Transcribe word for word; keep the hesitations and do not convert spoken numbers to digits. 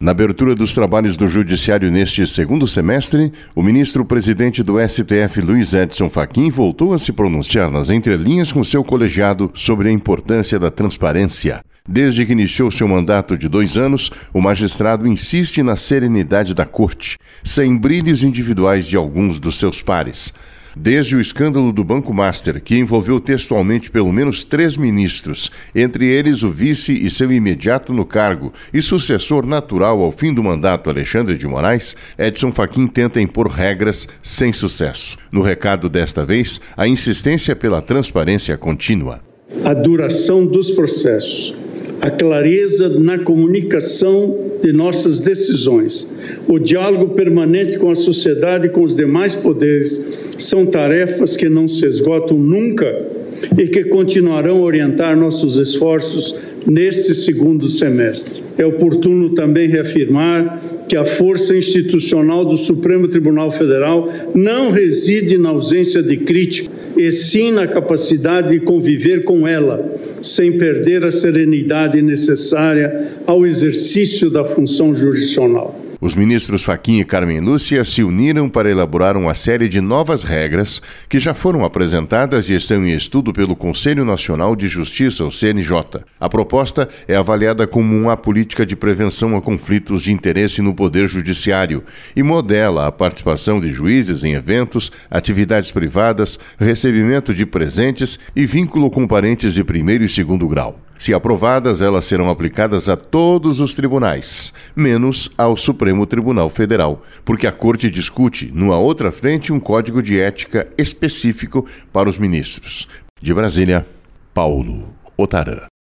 Na abertura dos trabalhos do Judiciário neste segundo semestre, o ministro-presidente do S T F, Luiz Edson Fachin, voltou a se pronunciar nas entrelinhas com seu colegiado sobre a importância da transparência. Desde que iniciou seu mandato de dois anos, o magistrado insiste na serenidade da corte, sem brilhos individuais de alguns dos seus pares. Desde o escândalo do Banco Master, que envolveu textualmente pelo menos três ministros, entre eles o vice e seu imediato no cargo e sucessor natural ao fim do mandato, Alexandre de Moraes, Edson Fachin tenta impor regras sem sucesso. No recado desta vez, a insistência pela transparência contínua. A duração dos processos, a clareza na comunicação de nossas decisões, o diálogo permanente com a sociedade e com os demais poderes são tarefas que não se esgotam nunca e que continuarão a orientar nossos esforços neste segundo semestre. É oportuno também reafirmar que a força institucional do Supremo Tribunal Federal não reside na ausência de crítica, e sim na capacidade de conviver com ela, sem perder a serenidade necessária ao exercício da função jurisdicional. Os ministros Fachin e Carmen Lúcia se uniram para elaborar uma série de novas regras que já foram apresentadas e estão em estudo pelo Conselho Nacional de Justiça, o C N J. A proposta é avaliada como uma política de prevenção a conflitos de interesse no Poder Judiciário e modela a participação de juízes em eventos, atividades privadas, recebimento de presentes e vínculo com parentes de primeiro e segundo grau. Se aprovadas, elas serão aplicadas a todos os tribunais, menos ao Supremo Tribunal Federal, porque a Corte discute, numa outra frente, um código de ética específico para os ministros. De Brasília, Paulo Otarã.